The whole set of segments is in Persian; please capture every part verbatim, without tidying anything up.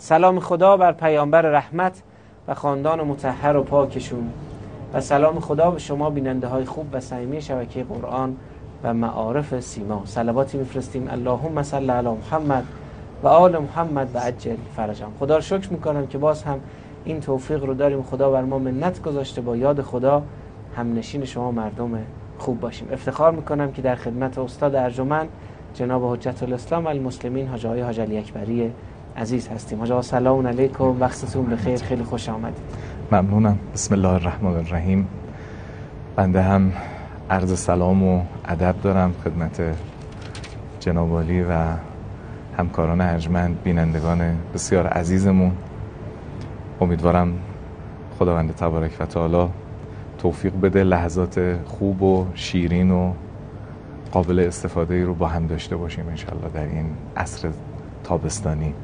سلام خدا بر پیامبر رحمت و خاندان مطهر و پاکشون و سلام خدا به شما بیننده های خوب و صمیمی شبکه قرآن و معارف سیما. صلواتی میفرستیم اللهم صل علی محمد و آل محمد و عجل فرجهم. خدا رو شکر میکنم که باز هم این توفیق رو داریم. خدا بر ما منت گذاشته با یاد خدا همنشین شما مردم خوب باشیم. افتخار میکنم که در خدمت استاد ارجمند جناب حجت الاسلام و المسلمین حاج آقای حاج علی اکبری عزیز هستیم. حاج آقا سلام علیکم، وقتتون بخیر، خیلی خوش آمدید. ممنونم. بسم الله الرحمن الرحیم. بنده هم عرض سلام و ادب دارم خدمت جناب عالی و همکاران ارجمند، بینندگان بسیار عزیزمون. امیدوارم خداوند تبارک و تعالی توفیق بده لحظات خوب و شیرین و قابل استفاده ای رو با هم داشته باشیم انشالله در این عصر تابستانی.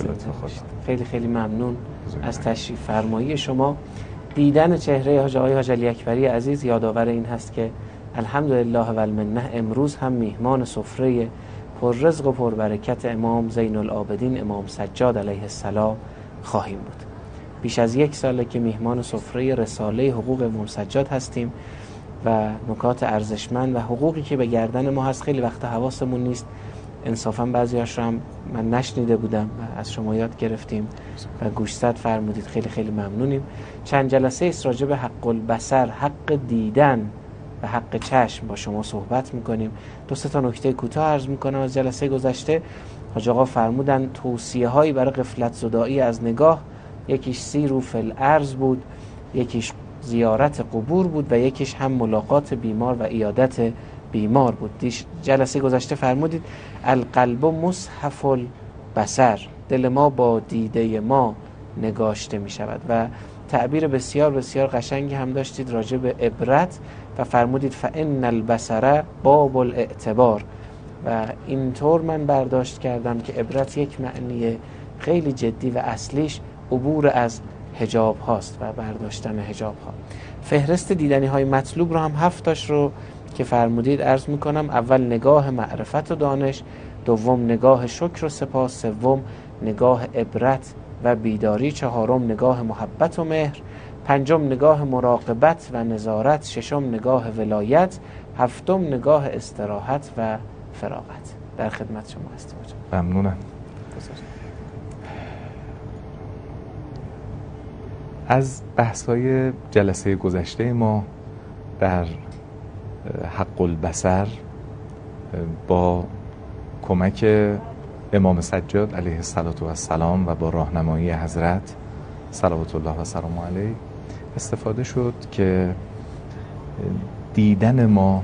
خیلی خیلی ممنون از تشریف فرمایی شما. دیدن چهره حاج آقای حاج علی اکبری عزیز یادآور این هست که الحمدلله و المنه امروز هم میهمان سفره پر رزق و پر برکت امام زین العابدین امام سجاد علیه السلام خواهیم بود. بیش از یک ساله که میهمان سفره رساله حقوق امام سجاد هستیم و نکات ارزشمند و حقوقی که به گردن ما هست خیلی وقت حواسمون نیست. انصافا بعضیاش رو هم من نشنیده بودم و از شما یاد گرفتیم و گوشزد فرمودید. خیلی خیلی ممنونیم. چند جلسه است راجع به حق البصر، حق دیدن و حق چشم با شما صحبت میکنیم. دو سه تا نکته کوتاه عرض میکنم از جلسه گذشته. حاج آقا فرمودن توصیه هایی برای غفلت زدایی از نگاه، یکیش سیرو فی الارض بود، یکیش زیارت قبور بود و یکیش هم ملاقات بیمار و عیادت بیمار بود. دیش جلسه گذشته فرمودید القلب مصحف البصر، دل ما با دیده ما نگاشته می شود و تعبیر بسیار بسیار قشنگی هم داشتید راجع به عبرت و فرمودید فان البصر باب الاعتبار و اینطور من برداشت کردم که عبرت یک معنی خیلی جدی و اصلیش عبور از حجاب هاست و برداشتن حجاب ها. فهرست دیدنی های مطلوب رو هم هفتاش رو که فرمودید عرض میکنم. اول نگاه معرفت و دانش، دوم نگاه شکر و سپاس، سوم نگاه عبرت و بیداری، چهارم نگاه محبت و مهر، پنجم نگاه مراقبت و نظارت، ششم نگاه ولایت، هفتم نگاه استراحت و فراغت. در خدمت شما هستیم. ممنونم. از بحث‌های جلسه گذشته ما در حق البصر با کمک امام سجاد علیه السلام و با راهنمایی حضرت صلوات الله و سلام علیه استفاده شد که دیدن ما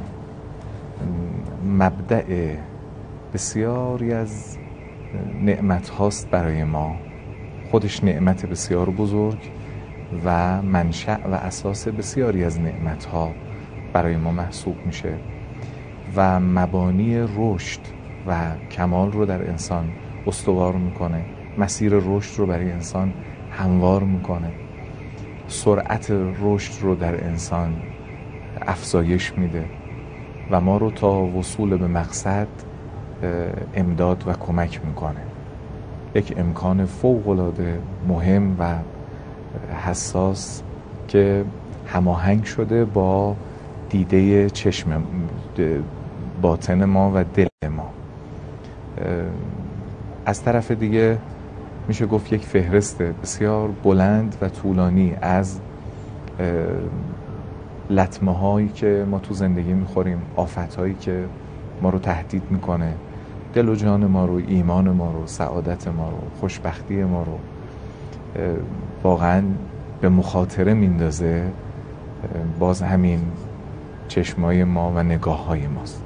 مبدأ بسیاری از نعمت هاست برای ما، خودش نعمت بسیار بزرگ و منشأ و اساس بسیاری از نعمت ها برای ما محسوب میشه و مبانی رشد و کمال رو در انسان استوار میکنه، مسیر رشد رو برای انسان هموار میکنه، سرعت رشد رو در انسان افزایش میده و ما رو تا وصول به مقصد امداد و کمک میکنه. یک امکان فوق‌العاده مهم و حساس که هماهنگ شده با دیده چشم باطن ما و دل ما. از طرف دیگه میشه گفت یک فهرست بسیار بلند و طولانی از لطمه هایی که ما تو زندگی میخوریم، آفت هایی که ما رو تهدید میکنه، دل و جان ما رو، ایمان ما رو، سعادت ما رو، خوشبختی ما رو واقعا به مخاطره میندازه. باز همین چشمای ما و نگاه های ماست.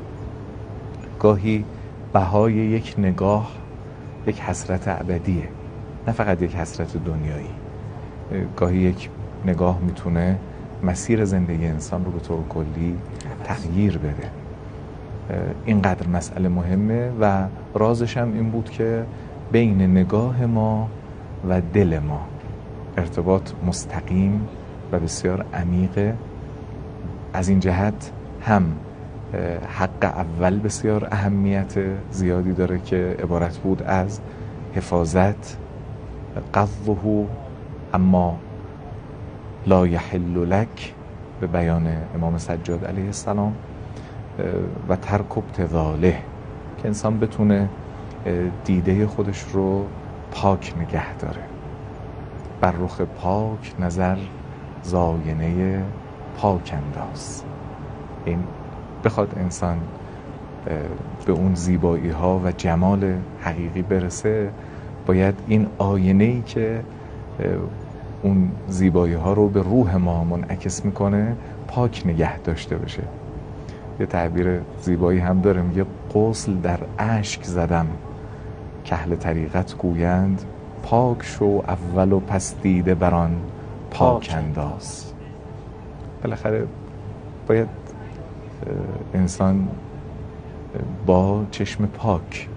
گاهی بهای یک نگاه یک حسرت ابدیه، نه فقط یک حسرت دنیایی. گاهی یک نگاه میتونه مسیر زندگی انسان رو به طور کلی تغییر بده. اینقدر مسئله مهمه و رازش هم این بود که بین نگاه ما و دل ما ارتباط مستقیم و بسیار عمیقه. از این جهت هم حق اول بسیار اهمیت زیادی داره که عبارت بود از حفاظت قضه اما لا یحل لک، به بیان امام سجاد علیه السلام، و ترک ابتذاله، که انسان بتونه دیده خودش رو پاک نگه داره. بر رخ پاک نظر زاینه پاک انداز. این بخواد انسان به اون زیبایی ها و جمال حقیقی برسه، باید این آینه‌ای که اون زیبایی ها رو به روح ما منعکس میکنه پاک نگه داشته بشه. یه تعبیر زیبایی هم داره، میگه غسل در اشک زدم که اهل طریقت گویند، پاک شو اول و پس دیده بران پاک انداز. بالاخره باید انسان با چشم پاک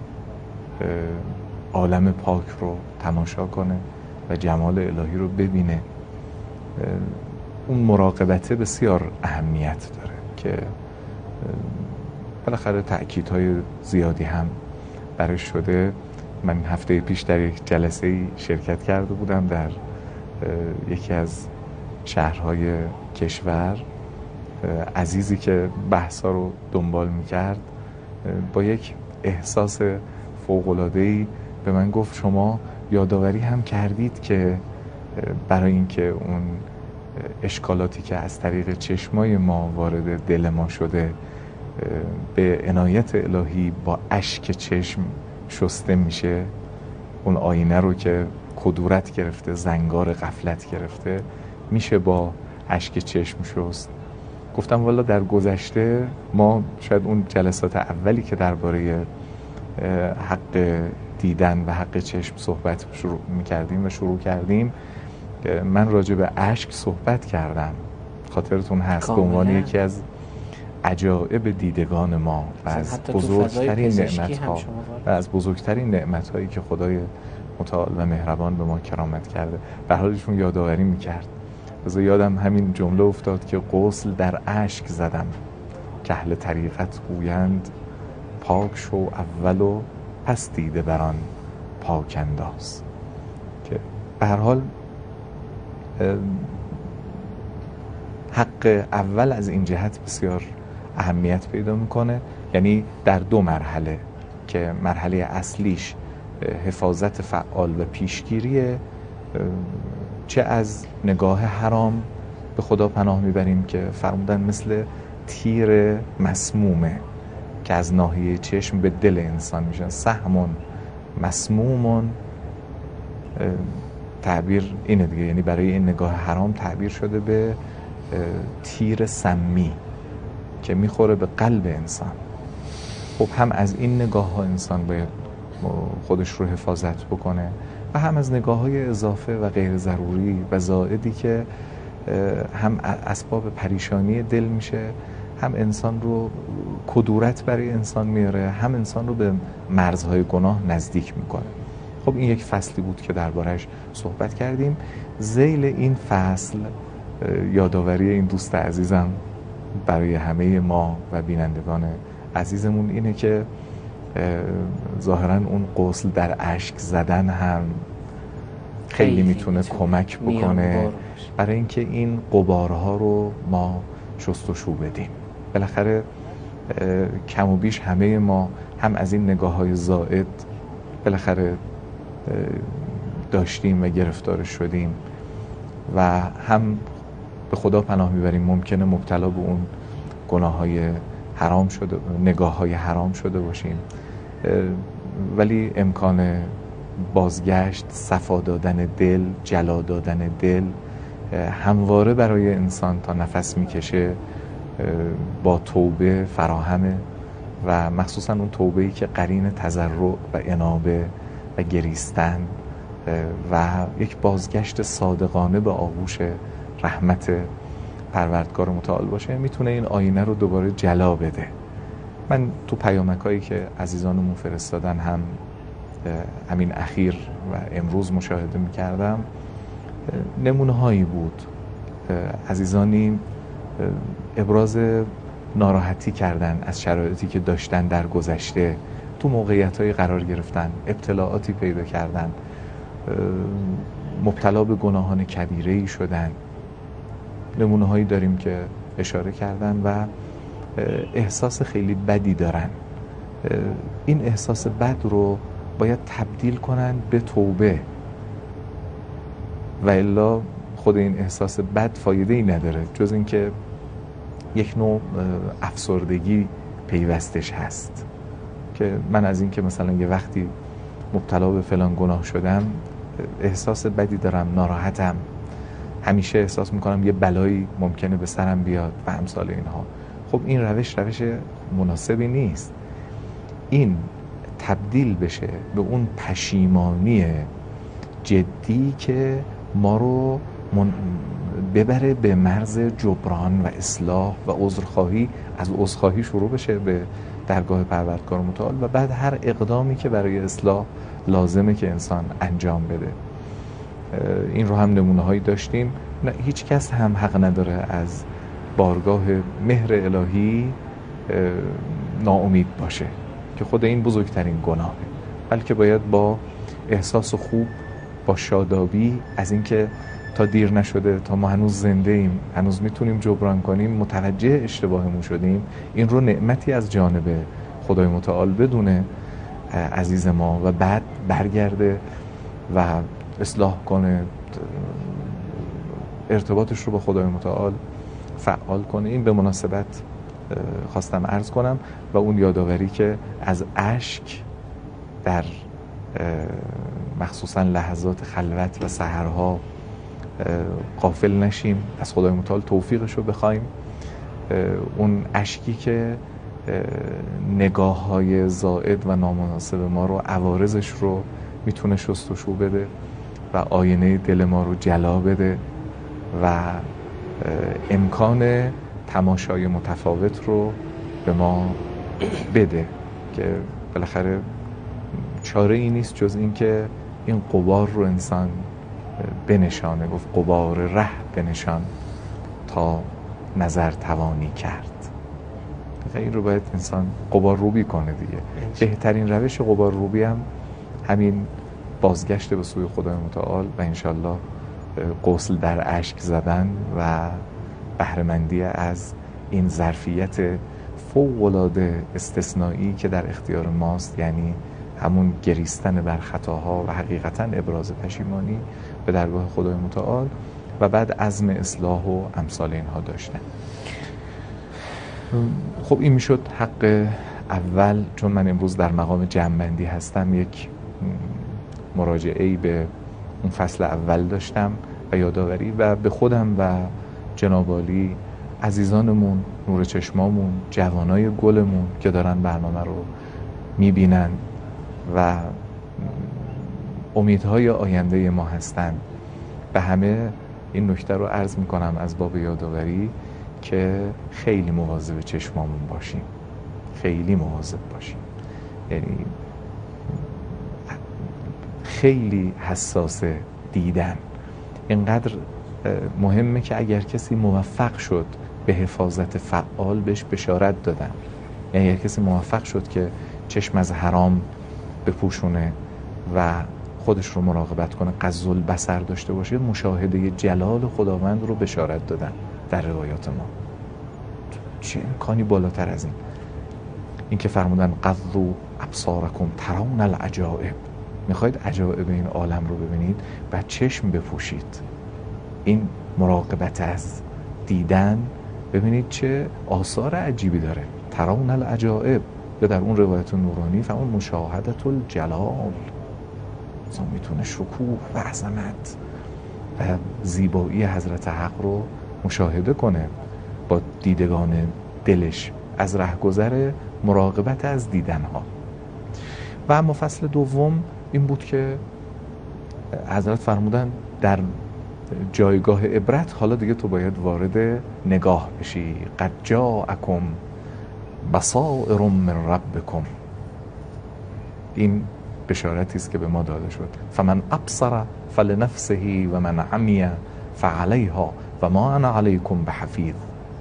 عالم پاک رو تماشا کنه و جمال الهی رو ببینه. اون مراقبته بسیار اهمیت داره که بالاخره تأکیدهای زیادی هم برش شده. من هفته پیش در یک جلسه شرکت کرده بودم در یکی از شهرهای کشور. عزیزی که بحثا رو دنبال میکرد با یک احساس فوق‌العاده‌ای به من گفت شما یادآوری هم کردید که برای اینکه اون اشکالاتی که از طریق چشمای ما وارد دل ما شده به عنایت الهی با اشک چشم شسته میشه، اون آینه رو که کدورت گرفته، زنگار غفلت گرفته، میشه با اشک چشم شست. گفتم والا در گذشته ما شاید اون جلسات اولی که درباره حق دیدن و حق چشم صحبت شروع میکردیم و شروع کردیم، من راجع به اشک صحبت کردم، خاطرتون هست، به عنوان یکی از عجایب دیدگان ما و از بزرگترین نعمت ها و از بزرگترین نعمت هایی که خدای متعال و مهربان به ما کرامت کرده. به حالشون یادآوری میکرد. از یادم همین جمله افتاد که غسل در اشک زدم که اهل طریقت گویند، پاک شو اول و پس دیده بران پاک انداز. که به هر حال حق اول از این جهت بسیار اهمیت پیدا میکنه، یعنی در دو مرحله که مرحله اصلیش حفاظت فعال و پیشگیریه، چه از نگاه حرام به خدا پناه میبریم که فرمودن مثل تیر مسمومه که از ناحیه چشم به دل انسان میشن، سهمون مسمومون، تعبیر اینه دیگه، یعنی برای این نگاه حرام تعبیر شده به تیر سمی که میخوره به قلب انسان. خب هم از این نگاه ها انسان باید خودش رو حفاظت بکنه و هم از نگاه های اضافه و غیر ضروری و زائدی که هم اسباب پریشانی دل میشه، هم انسان رو کدورت برای انسان میاره، هم انسان رو به مرزهای گناه نزدیک میکنه. خب این یک فصلی بود که دربارش صحبت کردیم. ذیل این فصل یادآوری این دوست عزیزم برای همه ما و بینندگان عزیزمون اینه که ظاهراً اون غسل در اشک زدن هم خیلی میتونه کمک بکنه برای اینکه این غبارها رو ما شستشو بدیم. بالاخره کم و بیش همه ما هم از این نگاه های زائد بالاخره داشتیم و گرفتار شدیم و هم به خدا پناه میبریم ممکنه مبتلا به اون گناه های حرام شده، نگاه های حرام شده باشیم، ولی امکان بازگشت، صفا دادن دل، جلا دادن دل همواره برای انسان تا نفس میکشه با توبه فراهمه و مخصوصا اون توبه‌ای که قرین تضرع و انابه و گریستن و یک بازگشت صادقانه به آغوش رحمت پروردگار متعال باشه، میتونه این آینه رو دوباره جلا بده. من تو پیامکایی که عزیزانمون فرستادن هم همین اخیر و امروز مشاهده میکردم، نمونه هایی بود. عزیزانی ابراز ناراحتی کردن از شرایطی که داشتن در گذشته، تو موقعیت های قرار گرفتن، ابتلاعاتی پیدا کردن مبتلا به گناهان کبیره‌ای شدن. نمونه هایی داریم که اشاره کردن و احساس خیلی بدی دارن. این احساس بد رو باید تبدیل کنن به توبه و الا خود این احساس بد فایده ای نداره جز اینکه یک نوع افسردگی پیوستش هست که من از این که مثلا یه وقتی مبتلا به فلان گناه شدم احساس بدی دارم، ناراحتم، همیشه احساس میکنم یه بلایی ممکنه به سرم بیاد و امثال اینها. خب این روش روش مناسبی نیست. این تبدیل بشه به اون پشیمانی جدی که ما رو من... ببره به مرز جبران و اصلاح و عذرخواهی، از عذرخواهی شروع بشه به درگاه پروردگار متعال و بعد هر اقدامی که برای اصلاح لازمه که انسان انجام بده. این رو هم نمونه هایی داشتیم. نه هیچ کس هم حق نداره از بارگاه مهر الهی ناامید باشه که خود این بزرگترین گناهه، بلکه باید با احساس خوب، با شادابی از اینکه تا دیر نشده، تا ما هنوز زنده ایم، هنوز میتونیم جبران کنیم، متوجه اشتباهمون شدیم، این رو نعمتی از جانب خدای متعال بدونه عزیز ما و بعد برگرده و اصلاح کنه، ارتباطش رو با خدای متعال فعال کنه. این به مناسبت خواستم عرض کنم و اون یادآوری که از اشک در مخصوصا لحظات خلوت و سحرها غافل نشیم، از خدای متعال توفیقش رو بخوایم. اون اشکی که نگاه های زائد و نامناسب ما رو، عوارضش رو میتونه شستشو بده و آینه دل ما رو جلا بده و امکان تماشای متفاوت رو به ما بده که بالاخره چاره ای نیست جز این که این غبار رو انسان بنشانه. گفت غبار ره بنشان تا نظر توانی کرد. این رو باید انسان غبار روبی کنه دیگه. بهترین روش غبار روبی هم همین بازگشت به سوی خدای متعال و انشالله غسل در اشک زدن و بهره‌مندی از این ظرفیت فوق‌العاده استثنایی که در اختیار ماست، یعنی همون گریستن بر خطاها و حقیقتا ابراز پشیمانی به درگاه خدای متعال و بعد عزم اصلاح و امثال اینها داشتن. خب این میشد حق اول. چون من امروز در مقام جمع‌بندی هستم، یک مراجعه‌ای به اون فصل اول داشتم و یادآوری و به خودم و جناب عالی، عزیزانمون، نور چشمامون، جوانای گلمون که دارن برنامه رو میبینن و امیدهای آینده ما هستن، به همه این نکته رو عرض میکنم از باب یادآوری که خیلی مواظب چشمامون باشیم، خیلی مواظب باشیم. یعنی خیلی حساس دیدن. اینقدر مهمه که اگر کسی موفق شد به حفاظت فعال بهش بشارت دادن. یعنی اگر کسی موفق شد که چشم از حرام بپوشونه و خودش رو مراقبت کنه، غض البصر داشته باشه، مشاهده جلال خداوند رو بشارت دادن در روایات ما. چه امکانی بالاتر از این؟ این که فرمودن غضوا ابصارکم ترون العجائب. میخواید عجایب این عالم رو ببینید، بعد چشم بپوشید. این مراقبت از دیدن، ببینید چه آثار عجیبی داره. ترون العجائب، یا در اون روایت نورانی فرمون مشاهدت الجلال، انسان میتونه شکوه و عظمت و زیبایی حضرت حق رو مشاهده کنه با دیدگان دلش از رهگذر مراقبت از دیدنها. و اما فصل دوم این بود که حضرت فرمودن در جایگاه عبرت حالا دیگه تو باید وارد نگاه بشی. قد جاءکم بصائر من ربکم. این بشارتی است که به ما داده شد. فمن ابصر فلنفسه و من عمی فعلیها و ما انا علیکم بحفیظ.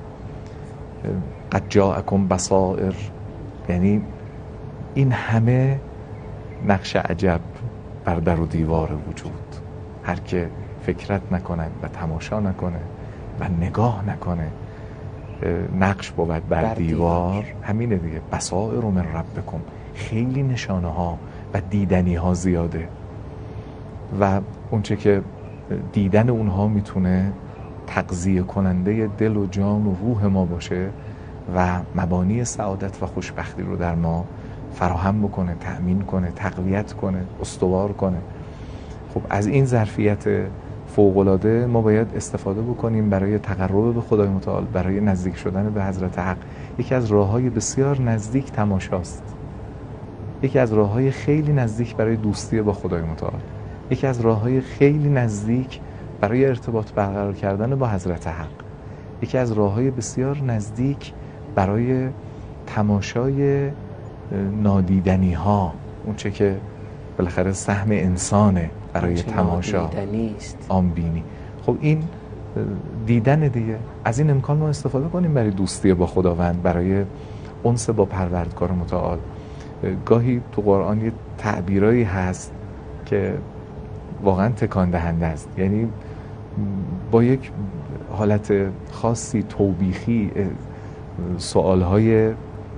قد جاءکم بصائر، یعنی این همه نقش عجب بر در و دیوار وجود. هر که فکرت نکند و تماشا نکنه و نگاه نکنه نقش بود بر, بر دیوار. دیوار همینه دیگه. بصائر من ربکم، خیلی نشانه ها و دیدنی ها زیاده و اونچه که دیدن اونها میتونه تغذیه کننده دل و جان و روح ما باشه و مبانی سعادت و خوشبختی رو در ما فراهم بکنه، تأمین کنه، تقویت کنه، استوار کنه. خب از این ظرفیت فوق‌العاده ما باید استفاده بکنیم برای تقرب به خدای متعال، برای نزدیک شدن به حضرت حق. یکی از راه‌های بسیار نزدیک تماشاست. یکی از راه‌های خیلی نزدیک برای دوستی با خدای متعال. یکی از راه‌های خیلی نزدیک برای ارتباط برقرار کردن با حضرت حق. یکی از راه‌های بسیار نزدیک برای تماشای نادیدنی ها، اون چه که بالاخره سهم انسانه برای تماشا، آنبینی. خب این دیدن دیگه. از این امکان ما استفاده کنیم برای دوستی با خداوند، برای انس با پروردگار متعال. گاهی تو قرآن یه تعبیرایی هست که واقعا تکان دهنده است، یعنی با یک حالت خاصی توبیخی، سوالهای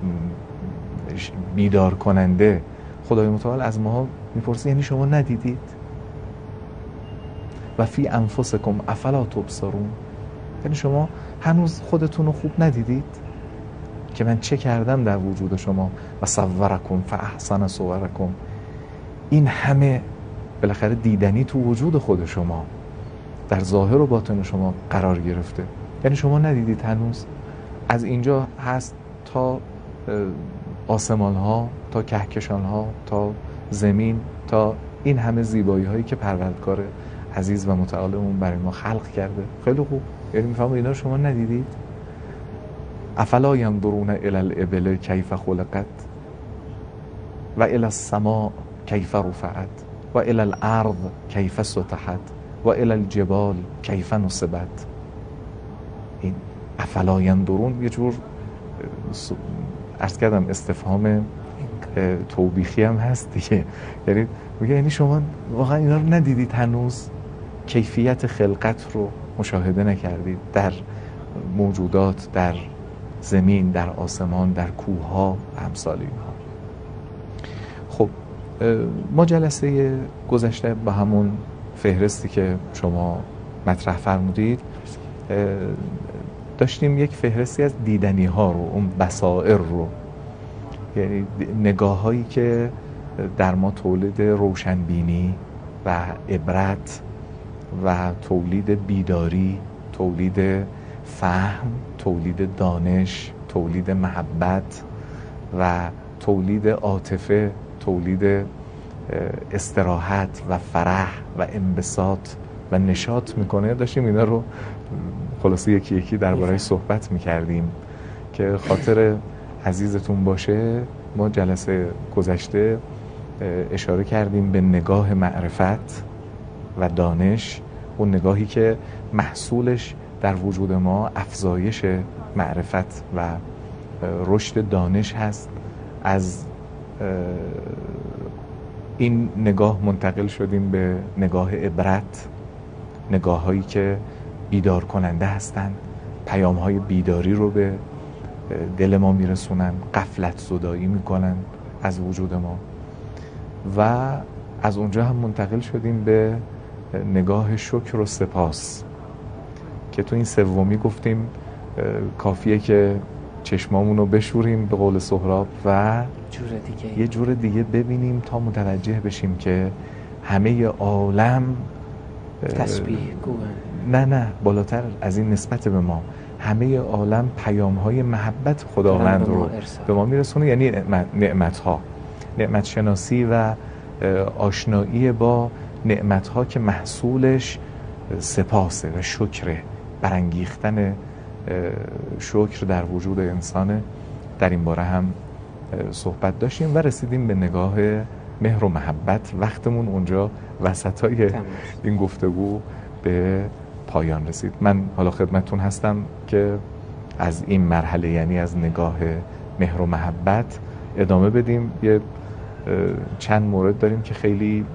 بیدار کننده خدای متعال از ما میپرسه یعنی شما ندیدید؟ و فی انفسکم افلا تبصرون، یعنی شما هنوز خودتون رو خوب ندیدید که من چه کردم در وجود شما؟ و صورکم فاحسن صورکم. این همه بالاخره دیدنی تو وجود خود شما در ظاهر و باطن شما قرار گرفته، یعنی شما ندیدید هنوز؟ از اینجا هست تا آسمان ها، تا کهکشان ها، تا زمین، تا این همه زیبایی هایی که پروردگار عزیز و متعالمون برای ما خلق کرده. خیلی خوب، یعنی میفهمم اینا شما ندیدید؟ افلا ینظرون الی الابل کیف خلقت و الی السماء کیف رفعت و الی الارض کیف سطحت و الی الجبال کیف نصبت. این افلا ینظرون یه جور عرض کردم استفهام توبیخی هم هست دیگه، یعنی میگه یعنی شما واقعا اینا رو ندیدید هنوز؟ کیفیت خلقت رو مشاهده نکردید در موجودات، در زمین، در آسمان، در کوه‌ها و امثال اینها. خب ما جلسه گذشته با همون فهرستی که شما مطرح فرمودید داشتیم یک فهرستی از دیدنی ها رو، اون بصائر رو، یعنی نگاه هایی که در ما تولید روشنبینی و عبرت و تولید بیداری، تولید فهم، تولید دانش، تولید محبت و تولید عاطفه، تولید استراحت و فرح و انبساط و نشاط میکنه. داشتیم اینا رو خلاصه یکی یکی درباره صحبت میکردیم که خاطر عزیزتون باشه. ما جلسه گذشته اشاره کردیم به نگاه معرفت و دانش، اون نگاهی که محصولش در وجود ما افزایش معرفت و رشد دانش هست. از این نگاه منتقل شدیم به نگاه عبرت، نگاه هایی که بیدار کننده هستند، پیام های بیداری رو به دل ما میرسونن، غفلت زدایی میکنن از وجود ما. و از اونجا هم منتقل شدیم به نگاه شکر و سپاس که تو این سومی گفتیم کافیه که چشمامون رو بشوریم به قول سهراب و جور دیگه. یه جور دیگه ببینیم تا متوجه بشیم که همه عالم تسبیح گوهن. نه نه بالاتر از این نسبت به ما، همه عالم پیام های محبت خداوند رو به ما میرسونه، یعنی نعمت ها، نعمت شناسی و آشنایی با نعمت ها که محصولش سپاسه و شکره، برانگیختن شکر در وجود انسانه. در این باره هم صحبت داشتیم و رسیدیم به نگاه مهر و محبت. وقتمون اونجا وسطای این گفتگو به پایان رسید. من حالا خدمتون هستم که از این مرحله، یعنی از نگاه مهر و محبت ادامه بدیم. یه چند مورد داریم که خیلی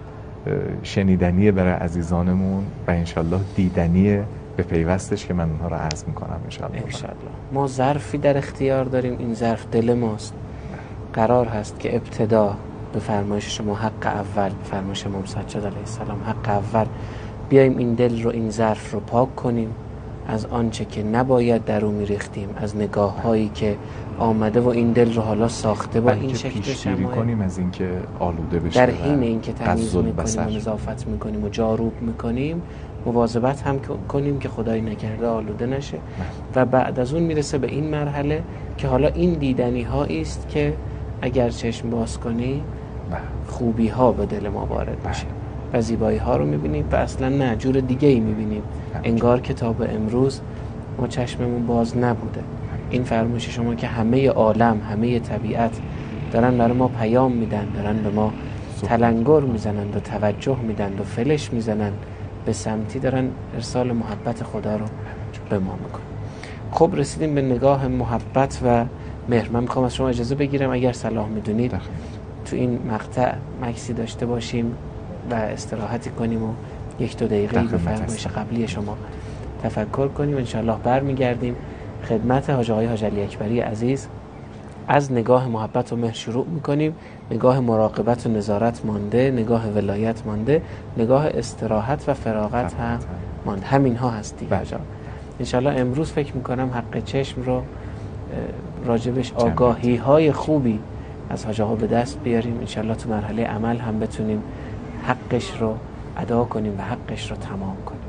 شنیدنیه برای عزیزانمون و انشالله دیدنیه به پیوستش که من اونها رو عرض میکنم انشالله. انشالله. ما ظرفی در اختیار داریم، این ظرف دل ماست. قرار هست که ابتدا به فرمایش شما حق اول، به فرمایش امام سجاد علیه السلام حق اول، بیایم این دل رو، این ظرف رو پاک کنیم از آنچه که نباید در اون میریختیم، از نگاه هایی که آمده و این دل رو حالا ساخته با این شکل پیشگیری کنیم از اینکه آلوده بشه، در حین اینکه تمیز میکنیم و نظافت میکنیم و جاروب میکنیم مواظبت هم کنیم که خدای نکرده آلوده نشه. و بعد از اون میرسه به این مرحله که حالا این دیدنی هایی است که اگر چشم باز کنی خوبی ها به دل ما وارد میشه و زیبایی ها رو میبینیم و اصلا نه جور دیگه ای میبینیم، انگار که تا به امروز ما چشممون باز نبوده. این فرمایش شما که همه عالم، همه طبیعت دارن برای ما پیام میدن، دارن به ما تلنگر میزنند و توجه میدن و فلش میزنن به سمتی، دارن ارسال محبت خدا رو به ما میکنن. خب رسیدیم به نگاه محبت و مهر. من میخوام از شما اجازه بگیرم اگر صلاح میدونید تو این مقطع مکسی داشته باشیم و استراحتی کنیم و یک دو دقیقه به فرمایش قبلی شما تفکر کنیم. انشاءالله برمیگردیم خدمت حاج آقای حاج علی اکبری عزیز. از نگاه محبت و مهر شروع میکنیم. نگاه مراقبت و نظارت مانده، نگاه ولایت مانده، نگاه استراحت و فراغت هم مانده. همین ها هستی حاج آقا. انشاءالله امروز فکر میکنم حق چشم رو راجبش آگاهی های خوبی از حاج آقا به دست بیاریم. انشاءالله تو مرحله عمل هم بتونیم حقش رو ادا کنیم و حقش رو تمام کنیم.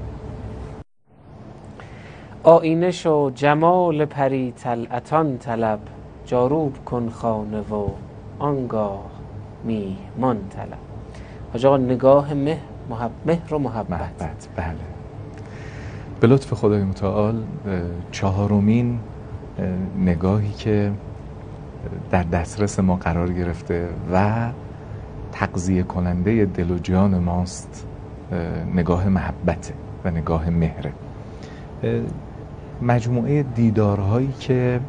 آینه شو جمال پری طلعتان طلب، جاروب کن خانه و آنگاه میهمان طلب. حاج آقا نگاه مهر محب... مهر و محبت. محبت بله. به لطف خدای متعال چهارمین نگاهی که در دسترس ما قرار گرفته و تغذیه کننده دل و جان ماست نگاه محبت و نگاه مهره. مجموعه دیدارهایی که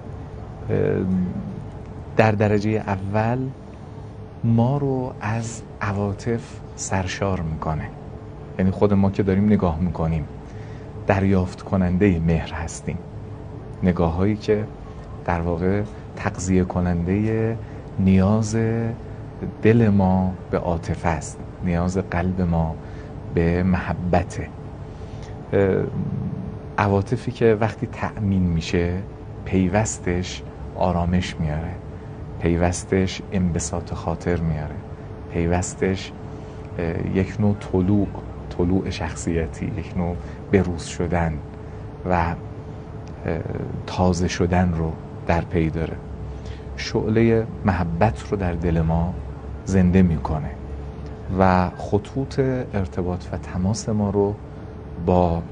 در درجه اول ما رو از عواطف سرشار میکنه، یعنی خود ما که داریم نگاه میکنیم دریافت کننده مهر هستیم. نگاه هایی که در واقع تغذیه کننده نیاز دل ما به عاطفه است، نیاز قلب ما به محبته. عواطفی که وقتی تأمین میشه پیوستش آرامش میاره، پیوستش انبساط خاطر میاره، پیوستش یک نوع طلوع طلوع شخصیتی، یک نوع بروز شدن و تازه شدن رو در پی داره. شعله محبت رو در دل ما زنده میکنه و خطوط ارتباط و تماس ما رو با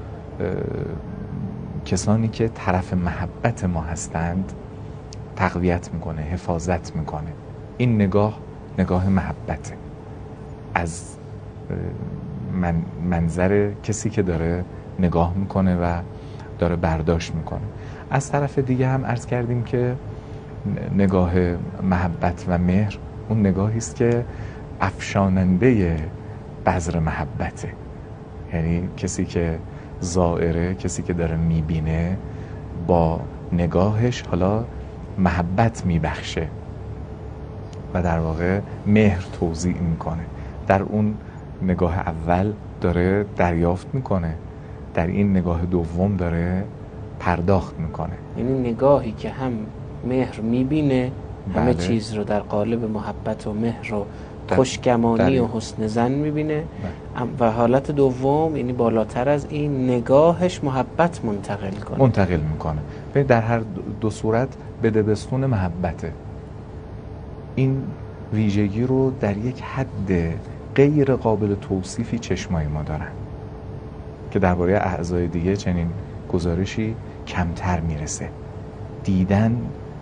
کسانی که طرف محبت ما هستند تقویت میکنه، حفاظت میکنه. این نگاه نگاه محبته از من منظر کسی که داره نگاه میکنه و داره برداشت میکنه. از طرف دیگه هم عرض کردیم که نگاه محبت و مهر اون نگاهی است که افشاننده بذر محبته، یعنی کسی که زائره، کسی که داره میبینه با نگاهش حالا محبت میبخشه و در واقع مهر توزیع میکنه. در اون نگاه اول داره دریافت میکنه، در این نگاه دوم داره پرداخت میکنه. یعنی نگاهی که هم مهر میبینه بله. همه چیز رو در قالب محبت و مهر و خوشگمانی و حسن زن میبینه و حالت دوم یعنی بالاتر از این نگاهش محبت منتقل کنه منتقل میکنه. در هر دو صورت به دبستون محبته. این ویژگی رو در یک حد غیر قابل توصیفی چشمای ما دارن که درباره اعضای دیگه چنین گزارشی کمتر میرسه. دیدن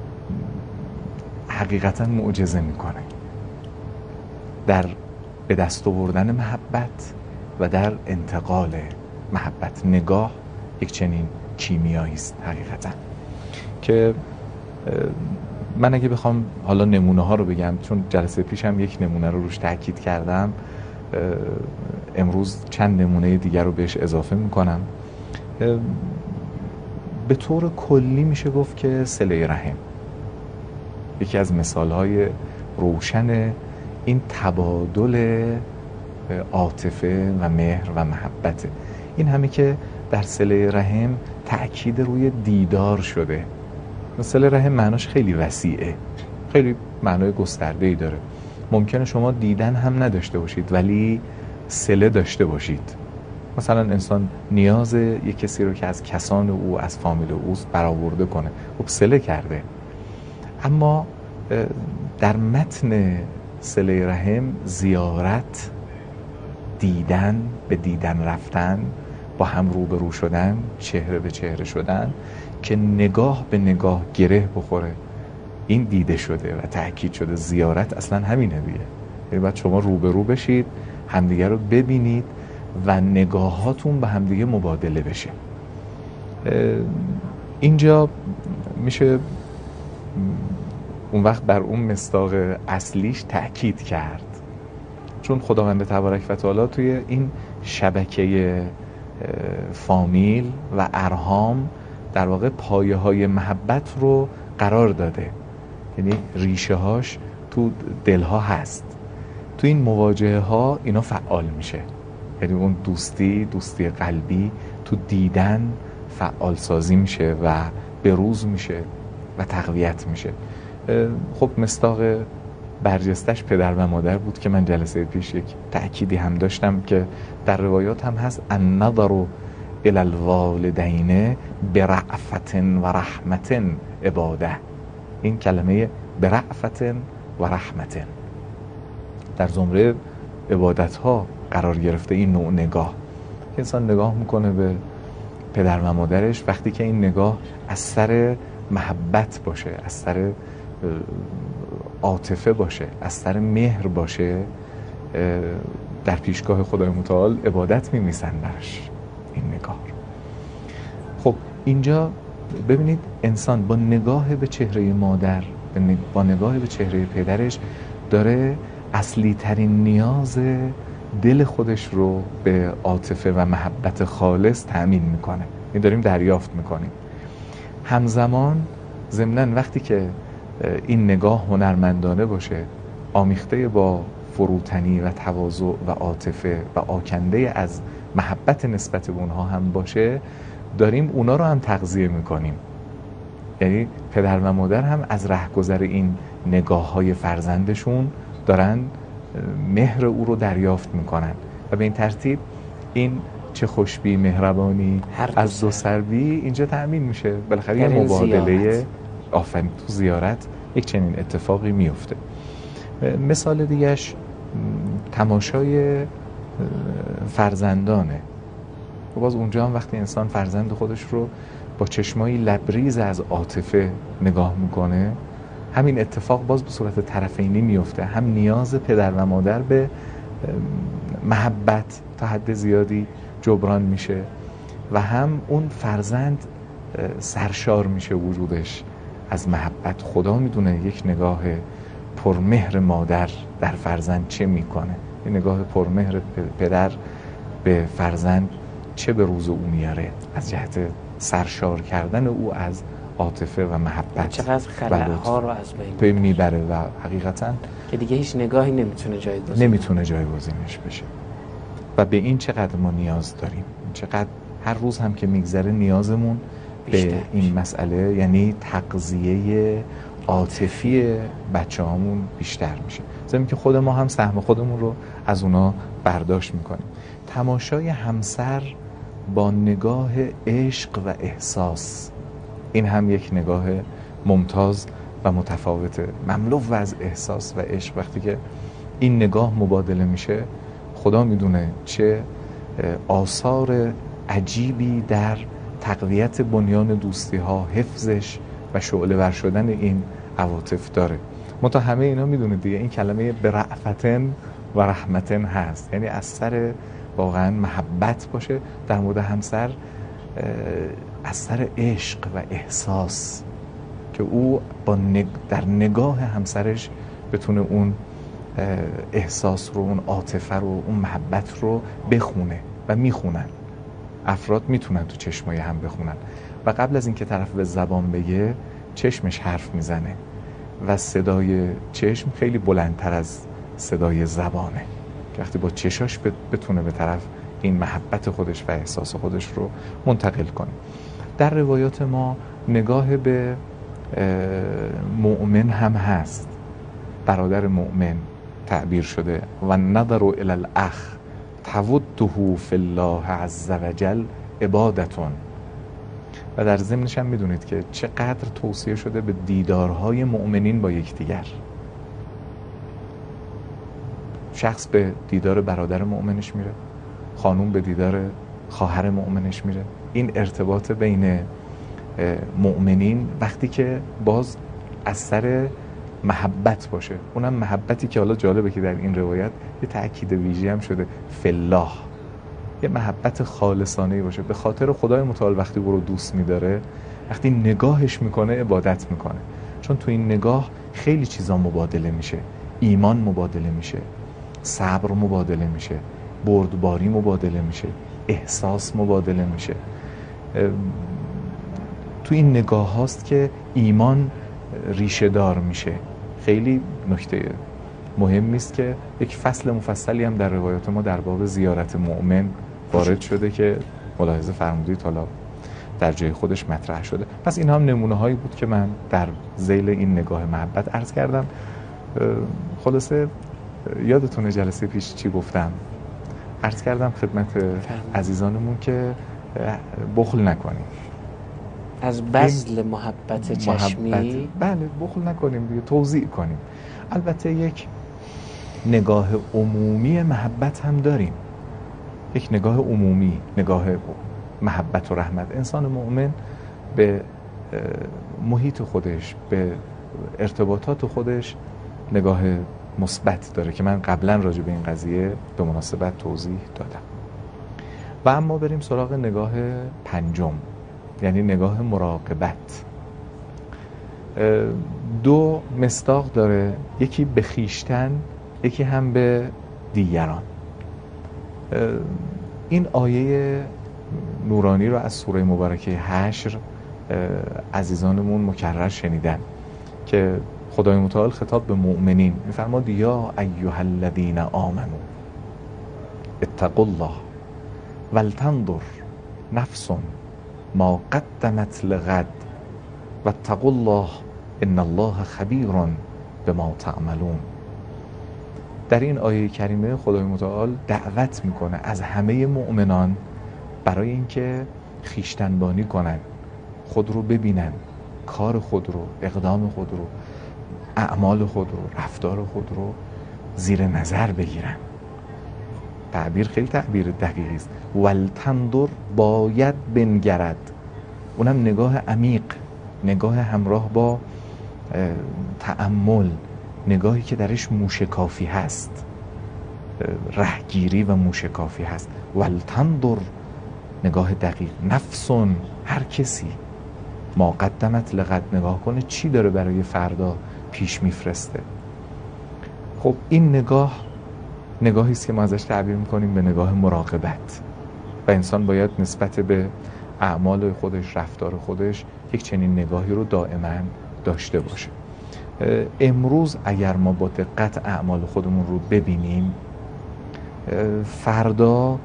حقیقتا معجزه میکنه در به دست آوردن محبت و در انتقال محبت. نگاه یک چنین کیمیایی است حقیقتا که من اگه بخوام حالا نمونه ها رو بگم، چون جلسه پیشم یک نمونه رو روش تاکید کردم، امروز چند نمونه دیگر رو بهش اضافه میکنم. به طور کلی میشه گفت که صله رحم یکی از مثالهای روشن این تبادل عاطفه و مهر و محبته. این همه که در صله رحم تأکید روی دیدار شده. صله رحم معناش خیلی وسیعه، خیلی معنای گسترده‌ای داره. ممکنه شما دیدن هم نداشته باشید ولی صله داشته باشید. مثلا انسان نیاز یک کسی رو که از کسان او، از فامیل اوست برآورده کنه، خب صله کرده. اما در متن صله رحم زیارت، دیدن، به دیدن رفتن، با هم روبرو شدن، چهره به چهره شدن که نگاه به نگاه گره بخوره، این دیده شده و تأکید شده. زیارت اصلا همینه دیگه، یعنی باید شما روبرو بشید، همدیگه رو ببینید و نگاهاتون به همدیگه مبادله بشه. اینجا میشه اون وقت بر اون مصداق اصلیش تأکید کرد، چون خداوند تبارک و تعالی توی این شبکه فامیل و ارحام در واقع پایه های محبت رو قرار داده، یعنی ریشه هاش تو دلها هست. تو این مواجهه ها اینا فعال میشه، یعنی اون دوستی دوستی قلبی تو دیدن فعال سازی میشه و بروز میشه و تقویت میشه. خب مصداق برجستش پدر و مادر بود که من جلسه پیش یک تأکیدی هم داشتم که در روایات هم هست النظر الی الوالدین برأفت و رحمت عباده. این کلمه برأفت و رحمت در زمره عبادت ها قرار گرفته. این نوع نگاه که انسان نگاه میکنه به پدر و مادرش، وقتی که این نگاه از سر محبت باشه، از سر عاطفه باشه، از سر مهر باشه، در پیشگاه خدای متعال عبادت می‌نویسن براش این نگاه. خب اینجا ببینید انسان با نگاه به چهره مادر، با نگاه به چهره پدرش داره اصلی ترین نیاز دل خودش رو به عاطفه و محبت خالص تأمین میکنه. این داریم دریافت میکنیم. همزمان ضمناً وقتی که این نگاه هنرمندانه باشه، آمیخته با فروتنی و تواضع و عاطفه و آکنده از محبت نسبت به اونها هم باشه، داریم اونا رو هم تغذیه میکنیم. یعنی پدر و مادر هم از رهگذر این نگاه های فرزندشون دارن مهر او رو دریافت میکنن و به این ترتیب این چه خوشبی مهربانی از دو سروی اینجا تأمین میشه. بالاخره یه مبادله آفرین تو زیارت یک چنین اتفاقی میفته. مثال دیگهش تماشای فرزندانه. باز اونجا هم وقتی انسان فرزند خودش رو با چشمایی لبریز از عاطفه نگاه میکنه، همین اتفاق باز به صورت طرفینی میفته. هم نیاز پدر و مادر به محبت تا حد زیادی جبران میشه و هم اون فرزند سرشار میشه وجودش از محبت. خدا میدونه یک نگاه پرمهر مادر در فرزند چه میکنه، یک نگاه پرمهر پدر به فرزند چه به روز او میاره از جهت سرشار کردن او از عاطفه و محبت. چقدر خلاها رو از بین میبره و حقیقتا که دیگه هیچ نگاهی نمیتونه جایگزین نمیتونه جایگزینش بشه. و به این چقدر ما نیاز داریم، چقدر هر روز هم که میگذره نیازمون به این مسئله، یعنی تغذیه عاطفی بچه‌هامون بیشتر میشه. زمین که خود ما هم سهم خودمون رو از اونا برداشت میکنیم. تماشای همسر با نگاه عشق و احساس، این هم یک نگاه ممتاز و متفاوته، مملو از احساس و عشق. وقتی که این نگاه مبادله میشه، خدا میدونه چه آثار عجیبی در تقویت بنیان دوستی ها، حفظش و شعله ور شدن این عواطف داره. منتها همه اینا میدونید دیگه این کلمه برأفتن و رحمتن هست، یعنی از سر واقعا محبت باشه در مورد همسر، از سر عشق و احساس که او با نگ... در نگاه همسرش بتونه اون احساس رو، اون عاطفه رو، اون محبت رو بخونه و میخونن. افراد میتونن تو چشمای هم بخونن و قبل از اینکه طرف به زبان بگه چشمش حرف میزنه و صدای چشم خیلی بلندتر از صدای زبانه که وقتی با چشاش بتونه به طرف این محبت خودش و احساس خودش رو منتقل کنه. در روایات ما نگاه به مؤمن هم هست، برادر مؤمن تعبیر شده و نظر الی الاخ تودته فی الله عز وجل عبادتون. و در ضمنش هم میدونید که چقدر توصیه شده به دیدارهای مؤمنین با یکدیگر. شخص به دیدار برادر مؤمنش میره، خانوم به دیدار خواهر مؤمنش میره. این ارتباط بین مؤمنین وقتی که باز از سر محبت باشه، اونم محبتی که حالا جالبه که در این روایت یه تأکید ویژه‌ای هم شده فی الله، یه محبت خالصانه‌ای باشه به خاطر خدای متعال. وقتی او رو دوست می‌داره، وقتی نگاهش میکنه عبادت میکنه، چون تو این نگاه خیلی چیزا مبادله میشه. ایمان مبادله میشه، صبر مبادله میشه، بردباری مبادله میشه، احساس مبادله میشه. تو این نگاه هاست که ایمان ریشه دار میشه. خیلی نکته مهمی است که یک فصل مفصلی هم در روایات ما در باب زیارت مؤمن وارد شده که ملاحظه فرمودید حالا در جای خودش مطرح شده. پس این هم نمونه هایی بود که من در ذیل این نگاه محبت عرض کردم. خلاصه یادتونه جلسه پیش چی گفتم؟ عرض کردم خدمت عزیزانمون که بخل نکنیم از بذل محبت چشمی. محبت. بله بخل نکنیم دیگه، توزیع کنیم. البته یک نگاه عمومی محبت هم داریم، یک نگاه عمومی، نگاه محبت و رحمت. انسان مؤمن به محیط خودش، به ارتباطات خودش نگاه مثبت داره که من قبلا راجع به این قضیه به مناسبت توضیح دادم. و اما بریم سراغ نگاه پنجم، یعنی نگاه مراقبت. دو مصداق داره، یکی به خویشتن، یکی هم به دیگران. این آیه نورانی رو از سوره مبارکه حشر عزیزانمون مکرر شنیدن که خدای متعال خطاب به مؤمنین میفرماد یا ایها الذین آمنوا اتقوا الله ولتنظر نفس ما قدمت لغد واتقوا الله ان الله خبیر بما تعملون. در این آیه کریمه خدای متعال دعوت میکنه از همه مؤمنان برای اینکه خویشتنبانی کنن، خود رو ببینن، کار خود رو، اقدام خود رو، اعمال خود رو، رفتار خود رو زیر نظر بگیرن. تعبیر خیلی تعبیر دقیقی است. ولتنظر، باید بنگرد، اونم نگاه عمیق، نگاه همراه با تأمل، نگاهی که درش موشکافی هست، رهگیری و موشکافی هست. ولتنظر، نگاه دقیق. نفسون، هر کسی، ما قدمت لغد، نگاه کنه چی داره برای فردا پیش میفرسته. خب این نگاه نگاهی است که ما ازش تعبیر میکنیم به نگاه مراقبت و انسان باید نسبت به اعمال خودش، رفتار خودش یک چنین نگاهی رو دائما داشته باشه. امروز اگر ما با دقت اعمال خودمون رو ببینیم، فردا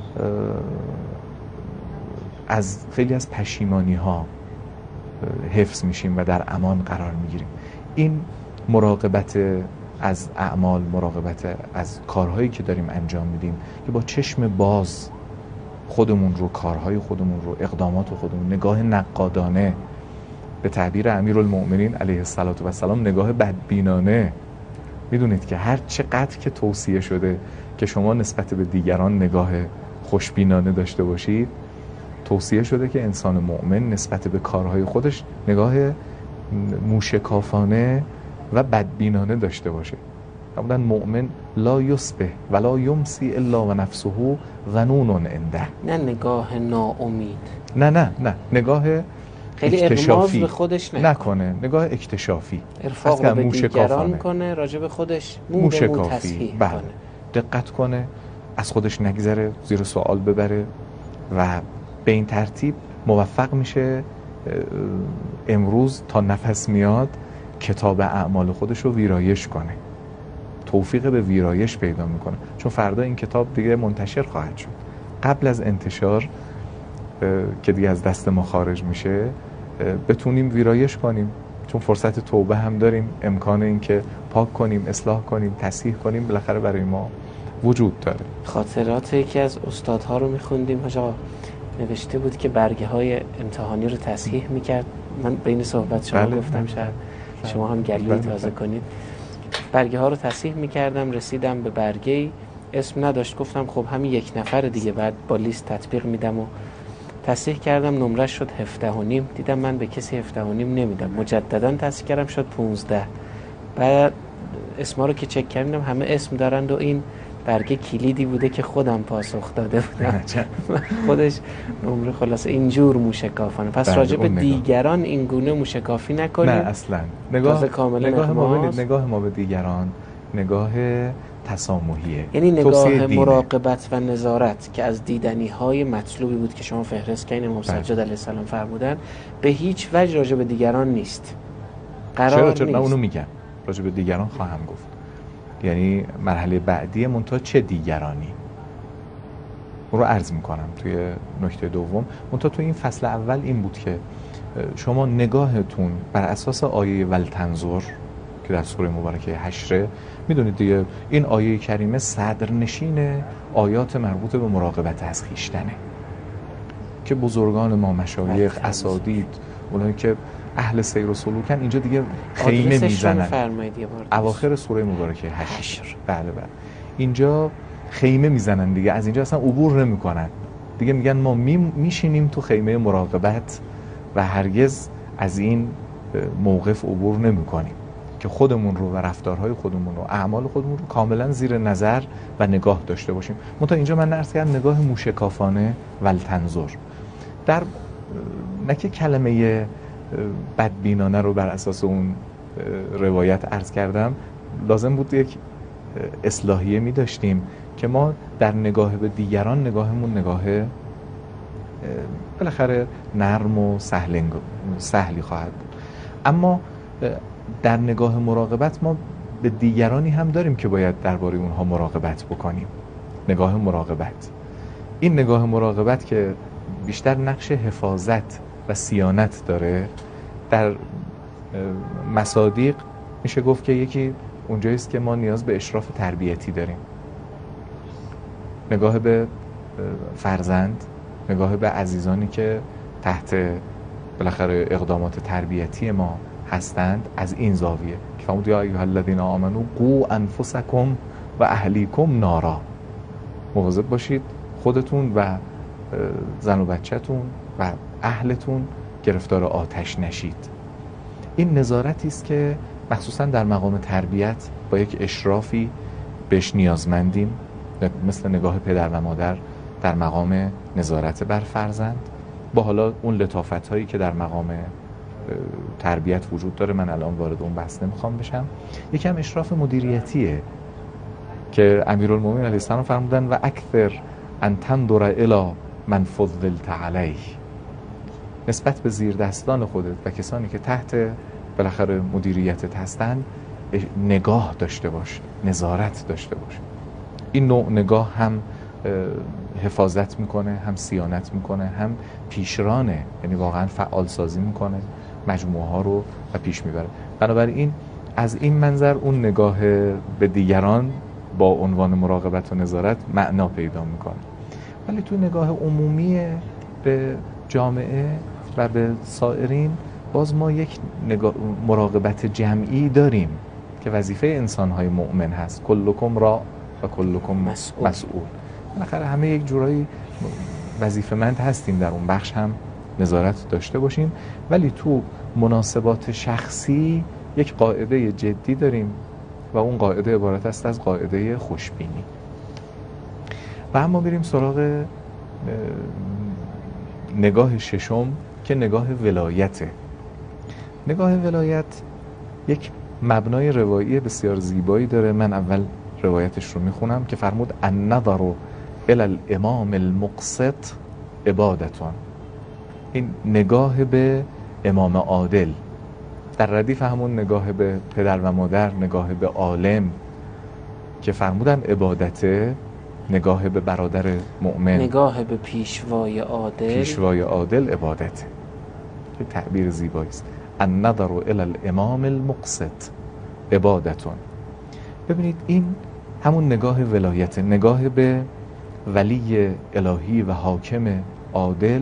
از خیلی از پشیمانی ها حفظ میشیم و در امان قرار میگیریم. این مراقبت از اعمال، مراقبت از کارهایی که داریم انجام میدیم که با چشم باز خودمون رو، کارهای خودمون رو، اقدامات خودمون، نگاه نقادانه، به تعبیر امیرالمؤمنین علیه السلام نگاه بدبینانه. میدونید که هر چقدر که توصیه شده که شما نسبت به دیگران نگاه خوشبینانه داشته باشید، توصیه شده که انسان مؤمن نسبت به کارهای خودش نگاه موشکافانه و بدبینانه داشته باشه. همون مؤمن لا یصبح ولا یمسی الا و نفسه ظنون عنده. نه نگاه ناامید، نه نه نه نگاه خیلی اکتشافی به خودش نکنه. نکنه نگاه اکتشافی، ارفاق رو به دیگران کنه، راجع به خودش مو به مو تصحیح بله. کنه، دقت کنه، از خودش نگذره، زیر سوال ببره و به این ترتیب موفق میشه امروز تا نفس میاد کتاب اعمال خودش رو ویرایش کنه، توفیق به ویرایش پیدا میکنه، چون فردا این کتاب دیگه منتشر خواهد شد. قبل از انتشار که دیگه از دست ما خارج میشه بتونیم ویرایش کنیم، چون فرصت توبه هم داریم، امکان این که پاک کنیم، اصلاح کنیم، تصحیح کنیم بالاخره برای ما وجود داره. خاطرات یکی از استادها رو میخوندیم، حاج آقا نوشته بود که برگه های امتحانی رو تصحیح میکرد. من بین صحبت شما بله. گفتم شاید بله. شما هم گلوی بله. تازه کنید. برگه ها رو تصحیح میکردم، رسیدم به برگه اسم نداشت، گفتم خب همین یک نفر دیگه، بعد با لیست تطبیق میدم و تصحیح کردم، نمره شد هفده و نیم. دیدم من به کسی هفده و نیم نمیدم، مجددا تصحیح کردم شد پونزده. بعد اسما رو که چک کردم همه اسم دارند و این برگه کلیدی بوده که خودم پاسخ داده بودم. خودش نمره خلاصه اینجور موشکافانه. پس راجع به دیگران این گونه موشکافی نکنیم. نه اصلا. نگاه نگاه ما به نگاه ما به دیگران نگاه تسامحیه، یعنی نگاه مراقبت و نظارت که از دیدنی های مطلوبی بود که شما فهرست کردین، امام سجاد علیه السلام فرمودن، به هیچ وجه راجع به دیگران نیست. قرار چرا نیست. چرا من اونو میگم، راجع به دیگران خواهم گفت. یعنی مرحله بعدی منتها چه دیگرانی اون رو عرض میکنم توی نکته دوم. منتها توی این فصل اول این بود که شما نگاهتون بر اساس آیه ولتنظر که در سوره مبارکه حشره، میدونید دیگه این آیه کریمه صدرنشین آیات مربوط به مراقبت از خویشتنه که بزرگان ما، مشایخ، اساتید، اونایی که اهل سیر و سلوکن اینجا دیگه خیمه میزنن. اواخر سوره مبارکه حشر. بله بله. اینجا خیمه میزنن دیگه، از اینجا اصلا عبور نمیکنن. دیگه میگن ما می میشینیم تو خیمه مراقبت و هرگز از این موقف عبور نمیکنیم که خودمون رو و رفتارهای خودمون رو، اعمال خودمون رو کاملا زیر نظر و نگاه داشته باشیم. منتها اینجا من عرض کردم نگاه موشکافانه ولتنظر. در نه که کلمه بدبینانه رو بر اساس اون روایت عرض کردم، لازم بود یک اصلاحیه می داشتیم که ما در نگاه به دیگران نگاهمون نگاه بالاخره نرم و سهلی خواهد بود. اما در نگاه مراقبت ما به دیگرانی هم داریم که باید درباره اونها مراقبت بکنیم. نگاه مراقبت، این نگاه مراقبت که بیشتر نقش حفاظت و صیانت داره، در مصادیق میشه گفت که یکی اونجاییست که ما نیاز به اشراف تربیتی داریم، نگاه به فرزند، نگاه به عزیزانی که تحت بالاخره اقدامات تربیتی ما هستند، از این زاویه که فرمود یا ایها الذین آمنوا قوا انفسکم و اهلیکم نارا، مواظب باشید خودتون و زن و بچه‌تون و اهلتون گرفتار آتش نشید. این نظارتی است که مخصوصا در مقام تربیت با یک اشرافی بهش نیازمندیم، مثل نگاه پدر و مادر در مقام نظارت بر فرزند، با حالا اون لطافت هایی که در مقام تربیت وجود داره. من الان وارد اون بحث نمیخوام بشم. یکم اشراف مدیریتیه که امیرالمومنین علیه السلام فرمودن و اکثر ان تنظر الی من فضلت علیه، نسبت به زیر دستان خودت و کسانی که تحت بالاخره مدیریتت هستن نگاه داشته باش، نظارت داشته باش. این نوع نگاه هم حفاظت میکنه، هم صیانت میکنه، هم پیشرانه، یعنی واقعا فعال سازی میکنه، مجموعه ها رو و پیش میبره. بنابراین از این منظر اون نگاه به دیگران با عنوان مراقبت و نظارت معنا پیدا میکنه. ولی تو نگاه عمومی به جامعه و به سائرین باز ما یک نگاه مراقبت جمعی داریم که وظیفه انسان‌های مؤمن هست. کلکم را و کلکم مسئول, مسئول. بالاخره همه یک جورایی وظیفه‌مند هستیم در اون بخش هم نظارت داشته باشیم، ولی تو مناسبات شخصی یک قاعده جدی داریم و اون قاعده عبارت است از قاعده خوشبینی. و اما بریم سراغ نگاه ششم که نگاه ولایته. نگاه ولایت یک مبنای روایی بسیار زیبایی داره. من اول روایتش رو میخونم که فرمود النظر الی الامام المقسط عبادتون. این نگاه به امام عادل، در ردیف همون نگاه به پدر و مادر، نگاه به عالم که فرمودن عبادته، نگاه به برادر مؤمن، نگاه به پیشوای عادل، پیشوای عادل عبادته. یه تعبیر زیبایی است. النظر الی الامام المقسط عبادتون. ببینید این همون نگاه ولایت، نگاه به ولی الهی و حاکم عادل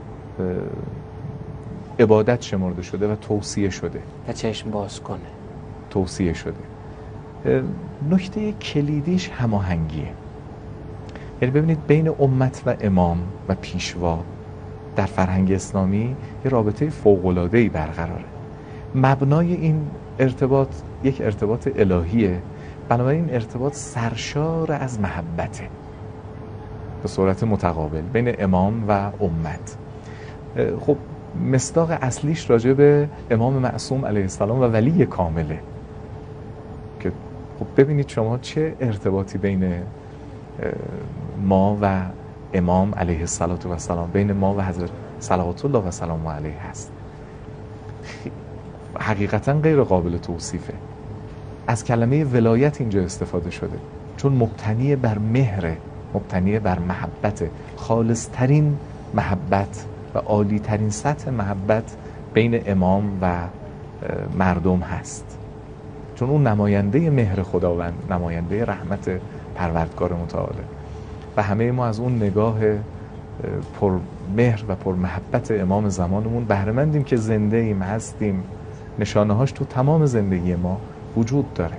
عبادت شمرده شده و توصیه شده و چشم باز کنه توصیه شده. نکته کلیدیش هماهنگیه. یعنی ببینید بین امت و امام و پیشوا در فرهنگ اسلامی یه رابطه فوق‌العاده‌ای برقراره. مبنای این ارتباط یک ارتباط الهیه، بنابراین ارتباط سرشار از محبته به صورت متقابل بین امام و امت. خب مصداق اصلیش راجع به امام معصوم علیه السلام و ولی کامله که خب ببینید شما چه ارتباطی بین ما و امام علیه السلام، بین ما و حضرت صلوات الله و سلام علیه هست. حقیقتا غیر قابل توصیفه. از کلمه ولایت اینجا استفاده شده چون مبتنی بر مهر، مبتنی بر محبت، خالصترین محبت و عالی ترین سطح محبت بین امام و مردم هست، چون اون نماینده مهر خداوند، نماینده رحمت پروردگار متعاله و همه ما از اون نگاه پر مهر و پر محبت امام زمانمون بهره مندیم که زنده ایم، هستیم، نشانه هاش تو تمام زندگی ما وجود داره.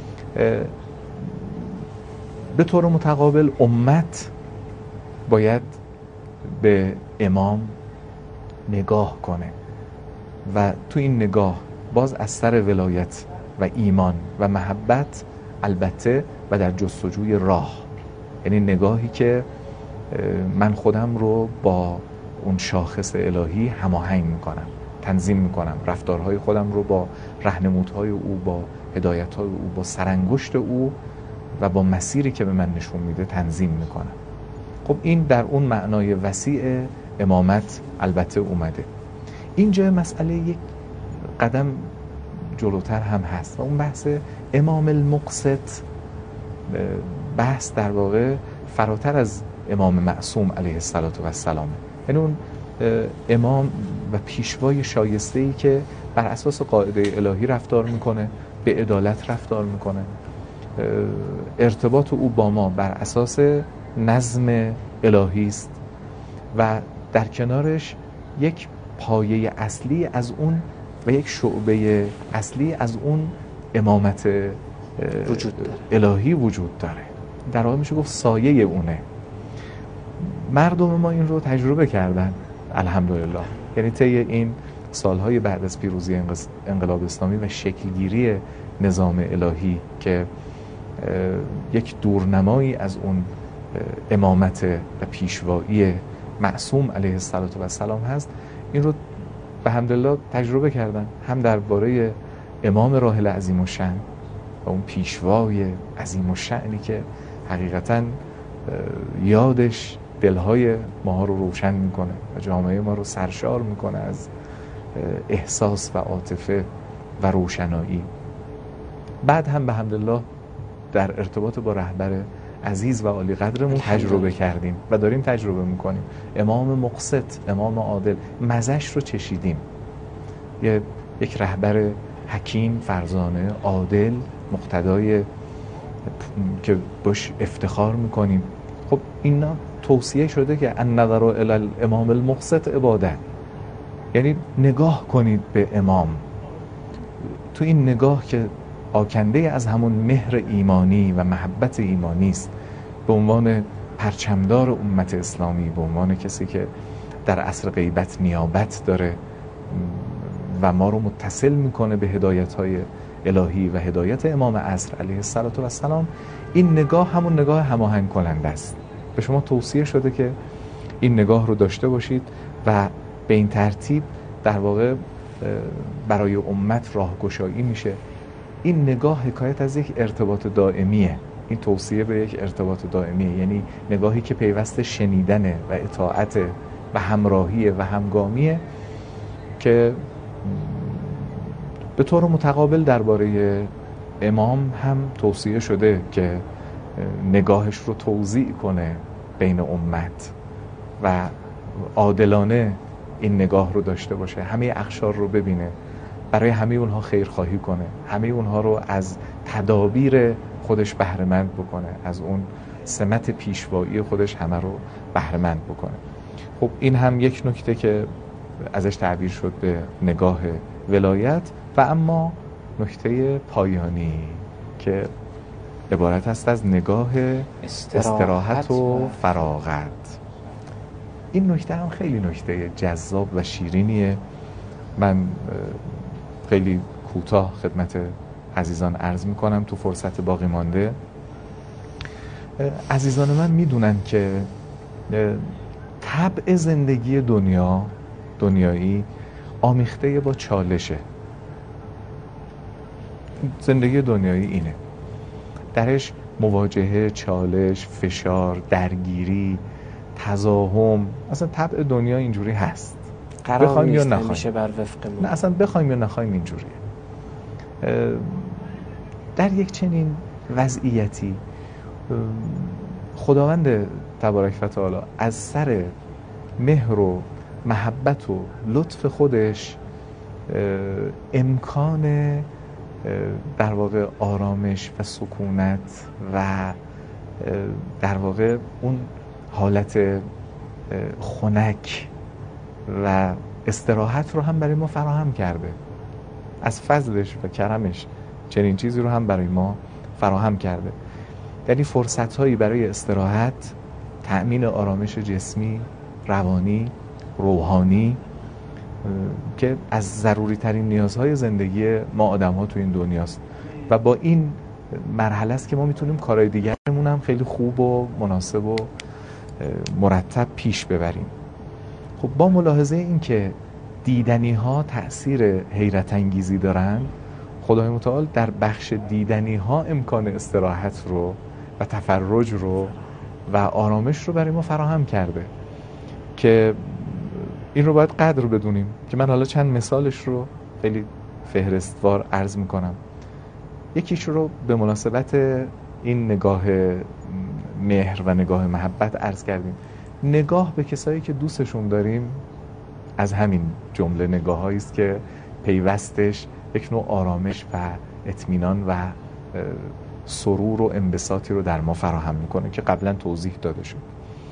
به طور متقابل امت باید به امام نگاه کنه و تو این نگاه باز از سر ولایت و ایمان و محبت، البته و در جستجوی راه، یعنی نگاهی که من خودم رو با اون شاخص الهی هماهنگ میکنم، تنظیم میکنم، رفتارهای خودم رو با راهنمودهای او، با هدایتهای او، با سرانگشت او و با مسیری که به من نشون میده تنظیم میکنم. خب این در اون معنای وسیع امامت البته اومده. اینجا مسئله یک قدم جلوتر هم هست و اون بحث امام المقسط، بحث در واقع فراتر از امام معصوم علیه السلام، یعنی اون امام و پیشوای شایسته‌ای که بر اساس قاعده الهی رفتار میکنه، به عدالت رفتار میکنه، ارتباط او با ما بر اساس نظم الهی است و در کنارش یک پایه اصلی از اون و یک شعبه اصلی از اون امامت وجود داره. الهی وجود داره. در واقع میشه گفت سایه اونه. مردم ما این رو تجربه کردن الحمدلله. یعنی طی این سالهای بعد از پیروزی انقلاب اسلامی و شکلگیری نظام الهی که یک دورنمایی از اون امامت و پیشوایی معصوم علیه السلام هست، این رو به حمدالله تجربه کردن، هم درباره امام راحل عظیم الشأن و اون پیشوای عظیم الشأنی که حقیقتاً یادش دلهای ما رو روشن میکنه و جامعه ما رو سرشار میکنه از احساس و عاطفه و روشنایی. بعد هم به حمدالله در ارتباط با رهبر عزیز و عالی قدرمون تجربه کردیم و داریم تجربه میکنیم. امام مقسط، امام عادل، مزش رو چشیدیم. یه یک رهبر حکیم، فرزانه، عادل، مقتدای که باش افتخار میکنیم. خب اینا توصیه شده که النظر الی الامام المقسط عبادت، یعنی نگاه کنید به امام. تو این نگاه که آکنده از همون مهر ایمانی و محبت ایمانی است، به عنوان پرچمدار امت اسلامی، به عنوان کسی که در عصر غیبت نیابت داره و ما رو متصل میکنه به هدایت‌های الهی و هدایت امام عصر علیه السلام، این نگاه همون نگاه هماهنگ کننده است. به شما توصیه شده که این نگاه رو داشته باشید و به این ترتیب در واقع برای امت راهگشایی میشه. این نگاه حکایت از یک ارتباط دائمیه، این توصیه به یک ارتباط دائمیه، یعنی نگاهی که پیوست شنیدنه و اطاعت و همراهیه و همگامیه که به طور متقابل درباره امام هم توصیه شده که نگاهش رو توزیع کنه بین امت و عادلانه این نگاه رو داشته باشه، همه اقشار رو ببینه، برای همه اونها خیرخواهی کنه، همه اونها رو از تدابیر خودش بهره‌مند بکنه، از اون سمت پیشوایی خودش همه رو بهره‌مند بکنه. خب این هم یک نکته که ازش تعبیر شد به نگاه ولایت. و اما نکته پایانی که عبارت است از نگاه استراحت و فراغت. این نکته هم خیلی نکته جذاب و شیرینیه. من خیلی کوتاه خدمت عزیزان عرض میکنم تو فرصت باقی مانده. عزیزان من میدونن که طبع زندگی دنیا دنیایی آمیخته با چالشه. زندگی دنیایی اینه، درش مواجهه، چالش، فشار، درگیری، تزاحم، اصلا طبع دنیا اینجوری هست، قرار نیست همیشه بر وفق ما. نه اصلا بخوایم یا نخوایم اینجوریه. در یک چنین وضعیتی خداوند تبارک و تعالی از سر مهر و محبت و لطف خودش امکان در واقع آرامش و سکونت و در واقع اون حالت خنک و استراحت رو هم برای ما فراهم کرده. از فضلش و کرمش چنین چیزی رو هم برای ما فراهم کرده. یعنی فرصت هایی برای استراحت، تأمین آرامش جسمی، روانی، روحانی که از ضروری ترین نیازهای زندگی ما آدم ها تو این دنیاست و با این مرحله است که ما میتونیم کارهای دیگرمون هم خیلی خوب و مناسب و مرتب پیش ببریم. خب با ملاحظه این که دیدنی ها تأثیر حیرت انگیزی دارن، خدای متعال در بخش دیدنی ها امکان استراحت رو و تفرج رو و آرامش رو برای ما فراهم کرده که این رو باید قدر بدونیم. که من حالا چند مثالش رو خیلی فهرستوار عرض میکنم. یکیش رو به مناسبت این نگاه مهر و نگاه محبت عرض کردیم. نگاه به کسایی که دوستشون داریم از همین جمله نگاه‌هایی است که پیوستش یک نوع آرامش و اطمینان و سرور و انبساطی رو در ما فراهم میکنه که قبلا توضیح داده شد.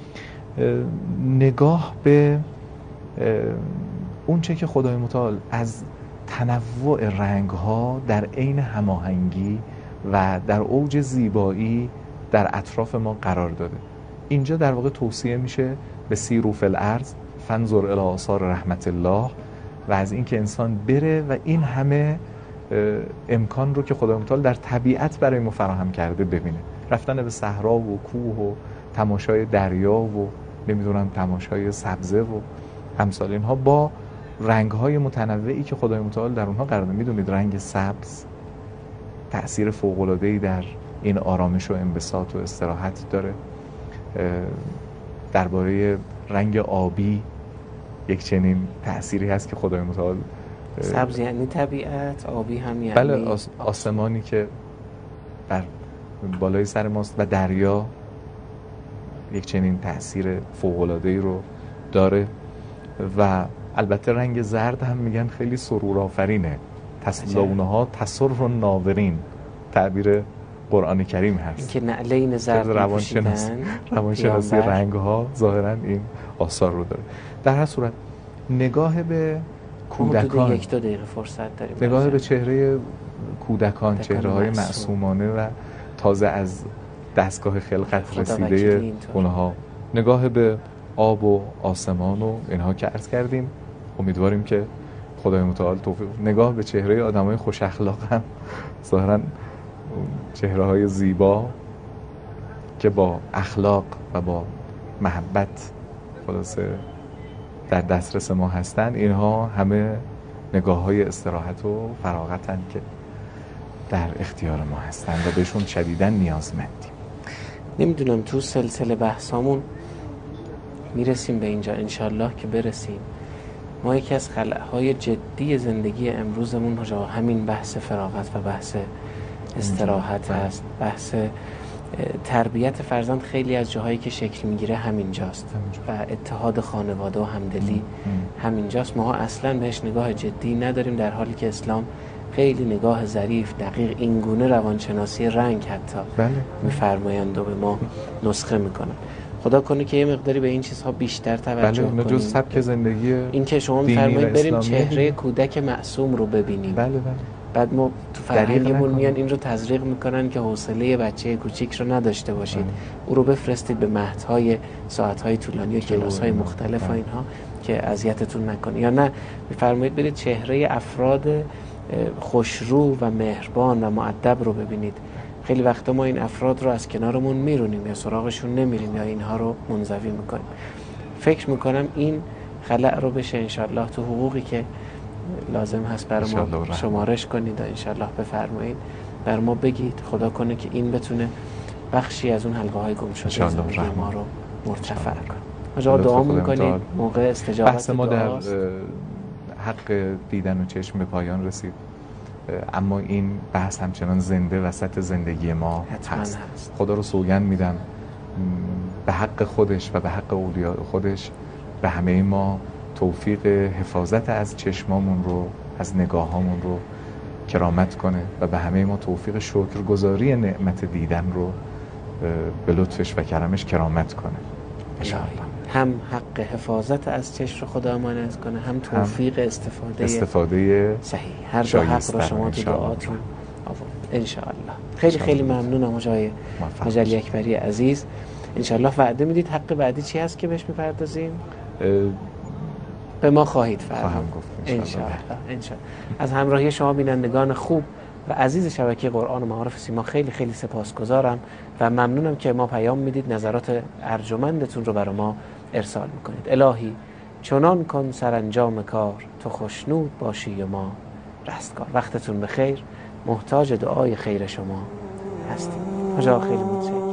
نگاه به اون چه که خدای متعال از تنوع رنگ‌ها در عین هماهنگی و در اوج زیبایی در اطراف ما قرار داده. اینجا در واقع توصیه میشه به سیروا فی الارض فانظر الی آثار رحمت الله و از اینکه انسان بره و این همه امکان رو که خدای متعال در طبیعت برای ما فراهم کرده ببینه. رفتن به صحرا و کوه و تماشای دریا و نمیدونم تماشای سبزه و امثال اینها با رنگ‌های متنوعی که خدای متعال در اونها قرار داده. میدونید رنگ سبز تأثیر فوق‌العاده‌ای در این آرامش و انبساط و استراحت داره. درباره رنگ آبی یک چنین تأثیری هست که خدای متعال، سبز یعنی طبیعت، آبی هم یعنی بله آس... آسمانی که بر بالای سر ماست و دریا یک چنین تأثیر فوق‌العاده‌ای رو داره. و البته رنگ زرد هم میگن خیلی سرور آفرینه، تسلونها تسر الناظرین، تعبیر قرآن کریم هست. این که نعلین زرد روانشناس روانشناسی رنگ ها ظاهرا این آثار رو داره. در هر صورت نگاه به کودکان، یک دو دقیقه فرصت داریم، نگاه به چهره کودکان، چهره های معصومانه و تازه از دستگاه خلقت رسیده اونها، نگاه به آب و آسمان و اینها که عرض کردیم. امیدواریم که خدای متعال توفیق. نگاه به چهره آدمای خوش اخلاق هم ظاهرا چهره های زیبا که با اخلاق و با محبت خلاصه در دسترس ما هستن، اینها همه نگاه های استراحت و فراغتن که در اختیار ما هستن و بهشون شدیداً نیازمندیم. نمیدونم تو سلسله بحثامون میرسیم به اینجا انشالله که برسیم. ما یکی از خلأهای جدی زندگی امروزمون همین بحث فراغت و بحث استراحت است. بحث تربیت فرزند خیلی از جاهایی که شکل میگیره همینجاست و اتحاد خانواده و همدلی همینجاست. ما اصلا بهش نگاه جدی نداریم، در حالی که اسلام خیلی نگاه ظریف دقیق اینگونه روانشناسی رنگ حتی بله. میفرمایند و به ما نسخه میکنن. خدا کنه که یه مقداری به این چیزها بیشتر توجه بله، کنیم. جز سبک زندگی این که شما میفرمایید بریم چهره کودک معصوم رو ببینیم. بله بله. بعد ما تو فرهنگمون میان این رو تزریق میکنن که حوصله بچه کوچیک رو نداشته باشید، بله. او رو بفرستید به مهدهای ساعتهای طولانی و کلاس‌های مختلف بله. و اینها که اذیتتون نکنه. یا نه میفرمایید برید چهره افراد خوشرو و مهربان و مؤدب رو ببینید. خیلی وقتا ما این افراد رو از کنارمون میرونیم یا سراغشون نمیریم یا اینها رو منزوی میکنیم. فکر میکنم این خلأ رو بشه انشالله تو حقوقی که لازم هست برای ما شمارش کنید و انشالله بفرمایید بر ما بگید. خدا کنه که این بتونه بخشی از اون حلقه های گم شده زندگی ما رو مرتفع کنه. آجا دعا میکنید موقع استجابت بحث ما در حق دیدن و چشم به پایان رسید، اما این بحث همچنان زنده وسط زندگی ما هست. هست خدا رو سوگند میدم به حق خودش و به حق اولیاء خودش به همه ما توفیق حفاظت از چشمامون رو، از نگاهامون رو کرامت کنه و به همه ما توفیق شکرگزاری نعمت دیدن رو به لطفش و کرمش کرامت کنه انشاءالله. هم حق حفاظت از چشم رو خدا امانت کنه، هم توفیق استفاده استفاده صحیح. هر دو حق رو شما تو دعاتون آورد انشاءالله. خیلی خیلی ممنونم آقای مجلی اکبری عزیز. انشاءالله وعده میدید حق بعدی چی هست که بهش میپردازیم؟ به ما خواهید فرمود انشاءالله. انشاءالله. از همراهی شما بینندگان خوب و عزیز شبکه قرآن و معارف سیما خیلی خیلی سپاسگزارم و ممنونم که ما پیام میدید، نظرات ارجمندتون رو برای ما ارسال میکنید. الهی چنان کن سرانجام کار، تو خوشنود باشی و ما رستگار. وقتتون بخیر، محتاج دعای خیر شما هستیم. خدا خیلی متشکرم.